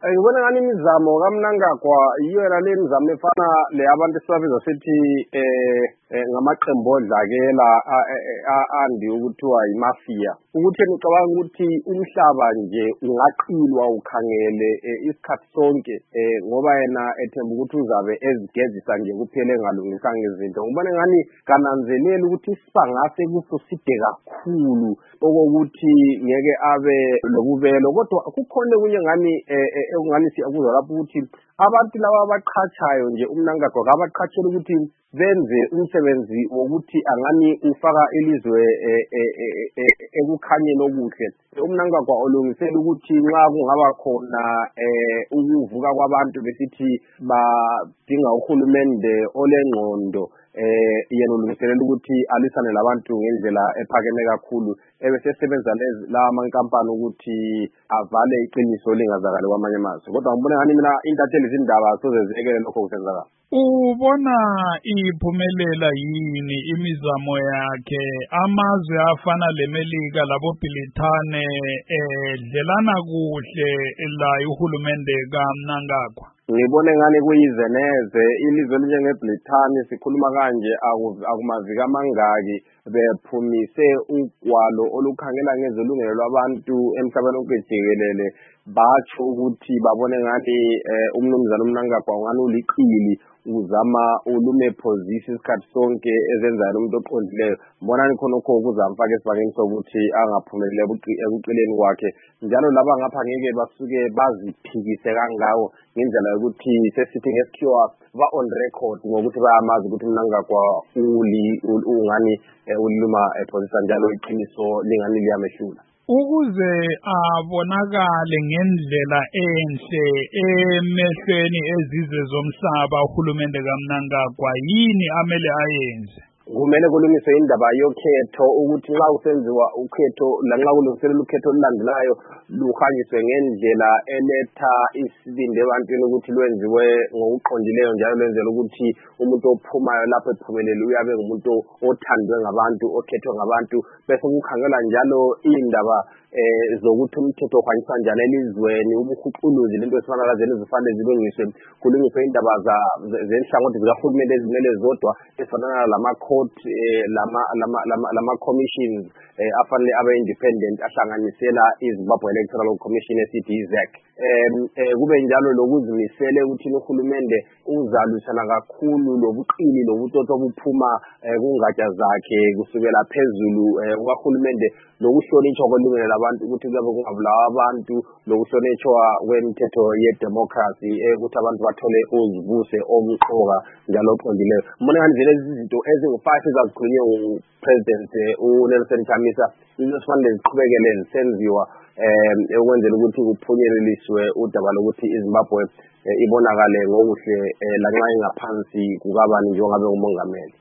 ngibona ngani imizamo kaMnangagwa yiyo yona le mizamo efana le abantu esibabiza sithi ngamaqembu odlakela andi ukuthiwa imafia ukuthi ngicabanga ukuthi umhlaba nje ungaqilwa ukhangele isikhathi sonke ngoba yena ethemba ukuthi uzabe ezigezisa nje kuphela engalungisanga izinto. Ngibona ngani kananzelela ukuthi isibangase kuso side kakhulu okokuthi ngeke abe lobubelo, kodwa kukhona kunye ngani engani siyakuzwa lapho ukuthi abantu laba abaqhatshayo nje uMnangagwa abaqhatshela ukuthi benze umsebenzi wokuthi angani ufaka ilizwe ekukhanyeni okuhle. uMnangagwa olungisela ukuthi nxa kungaba khona ukuvuka kwabantu besithi badinga uhulumende olengqondo yena ulungiselela ukuthi alisane labantu ngendlela ephakeme kakhulu ebesesebenza la amankampani ukuthi avale iqiniso lingazakali kwamanye amazwe. Kodwa ngibona ngani mina intatheli izindaba sozezekele lokho kusenzakala. Ubona iphumelela yini imizamo yakhe? Amazwe afana leMelika laboBrithani dlelana kuhle la uhulumende kaMnangagwa. Ngibone ngani kuyize neze ilizwe elinjengeBrithani sikhuluma kanje akumaviki amangaki bephumise ugwalo olukhangela ngezilungelo lwabantu emhlabeni wonke jikelele batsho ukuthi babone ngani umnumzana uMnangagwa ngani uliqili uzama ulume position isikhathi sonke ezenzayo umuntu oqondileyo. Mbonani khonokho ukuzamfaka esibangeni sokuthi angaphumelele ekuqileni kwakhe, njalo laba ngapha ngeke basuke baziphikise kangawo ngendlela yokuthi sesithi ngesikhiwa ba on record ngokuthi bayamazi ukuthi uMnangagwa ungani uluma position njalo iqiniso lingani liyamehlula. Ukuze abonakale ngendlela enhle emehlweni ezizwe zomhlaba uhulumende kaMnangagwa yini amele ayenze? Kumele kulungiswe indaba yokhetho ukuthi nxa kusenziwa ukhetho lanxa kulungiselelwa ukhetho olulandelayo luhanjiswe ngendlela eletha isibindi ebantwini ukuthi lwenziwe ngokuqondileyo njalo lwenzela ukuthi umuntu ophumayo lapho ephumelele uyabe ngumuntu othandwe ngabantu okhethwe ngabantu bese kukhangela njalo indaba zokuthi umthetho uhanjiswa njani elizweni, umkhuquluzi lento esifana lazena ezifanele zilungiswe, kulungiswe indaba zenhlangothi zikahulumende ezimele zodwa ezifana lama-court lama commissions afanele abe-independent ahlanganisela iZimbabwe Electoral Commission esithi iZEC. Kube njalo lokuzimisele ukuthi uhulumende uzalwisana kakhulu lobuqili lobutsotsi obuphuma kungatsha zakhe kusukela phezulu kwahulumende, lokuhlonitshwa kwelungelo labantu ukuthi kube kungabulawa abantu, lokuhlonitshwa kwemithetho yedemocracy ukuthi abantu bathole uzibuse omqoka njalo oqondileyo. Mbona ngani vele izinto ezingu-5 ezazikhulunywe nguPresident uNelson Chamisa izofanele ziqhubekele zisenziwa ukwenzela ukuthi kuphunyeleliswe udaba lokuthi iZimbabwe ibonakale ngokuhle lanxa ingaphansi kukabani njengoba ngumongameli.